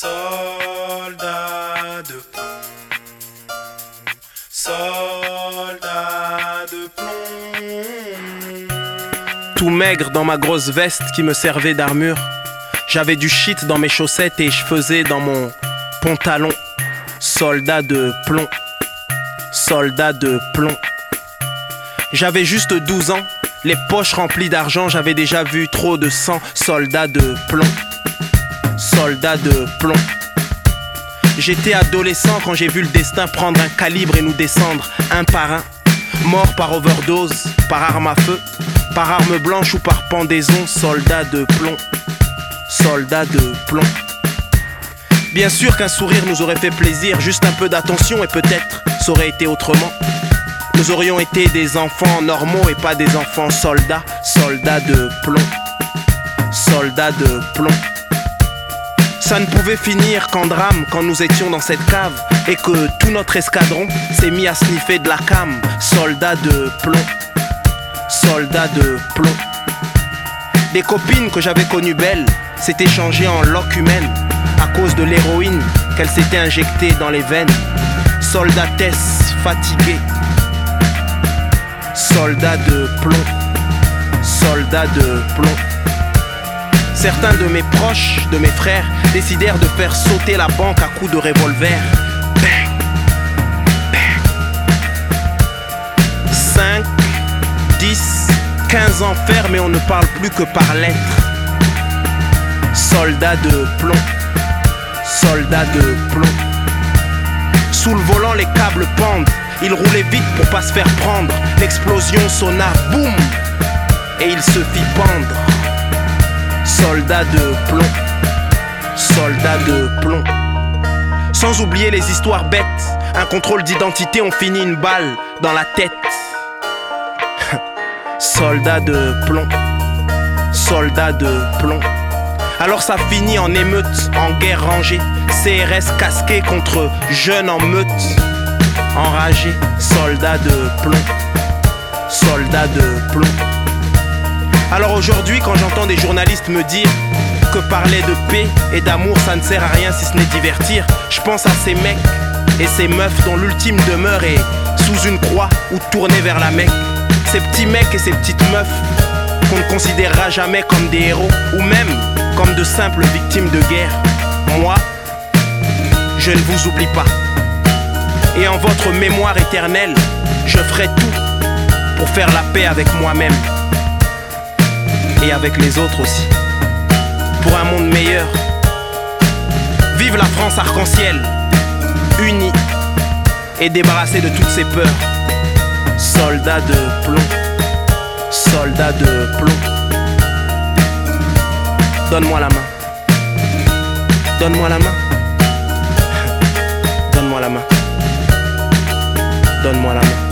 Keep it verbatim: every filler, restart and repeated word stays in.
Soldat de plomb, soldat de plomb. Tout maigre dans ma grosse veste qui me servait d'armure. J'avais du shit dans mes chaussettes et je faisais dans mon pantalon. Soldat de plomb, soldat de plomb. J'avais juste douze ans, les poches remplies d'argent, j'avais déjà vu trop de sang. Soldat de plomb, soldat de plomb. J'étais adolescent quand j'ai vu le destin prendre un calibre et nous descendre un par un. Mort par overdose, par arme à feu, par arme blanche ou par pendaison. Soldat de plomb, soldat de plomb. Bien sûr qu'un sourire nous aurait fait plaisir, juste un peu d'attention et peut-être ça aurait été autrement. Nous aurions été des enfants normaux et pas des enfants soldats. Soldats de plomb, soldats de plomb. Ça ne pouvait finir qu'en drame quand nous étions dans cette cave et que tout notre escadron s'est mis à sniffer de la cam. Soldats de plomb, soldats de plomb. Des copines que j'avais connues belles s'étaient changées en loques humaines à cause de l'héroïne qu'elles s'étaient injectée dans les veines. Soldatesse fatiguée, soldats de plomb, soldats de plomb. Certains de mes proches, de mes frères, décidèrent de faire sauter la banque à coups de revolver. Bang, bang. cinq, dix, quinze ans ferme et on ne parle plus que par lettres. Soldats de plomb, soldats de plomb. Sous le volant les câbles pendent, il roulait vite pour pas se faire prendre. L'explosion sonna, boum, et il se fit pendre. Soldats de plomb, soldats de plomb. Sans oublier les histoires bêtes, un contrôle d'identité, on finit une balle dans la tête. Soldats de plomb, soldats de plomb. Alors ça finit en émeute, en guerre rangée. C R S casqué contre jeunes en meute. Enragés, soldats de plomb, soldats de plomb. Alors aujourd'hui quand j'entends des journalistes me dire que parler de paix et d'amour ça ne sert à rien si ce n'est divertir, je pense à ces mecs et ces meufs dont l'ultime demeure est sous une croix ou tournée vers la Mecque. Ces petits mecs et ces petites meufs qu'on ne considérera jamais comme des héros ou même comme de simples victimes de guerre. Moi, je ne vous oublie pas. Et en votre mémoire éternelle, je ferai tout pour faire la paix avec moi-même et avec les autres aussi, pour un monde meilleur. Vive la France arc-en-ciel, unie et débarrassée de toutes ses peurs. Soldats de plomb, soldats de plomb. Donne-moi la main, donne-moi la main, donne-moi la main, donne-moi la main.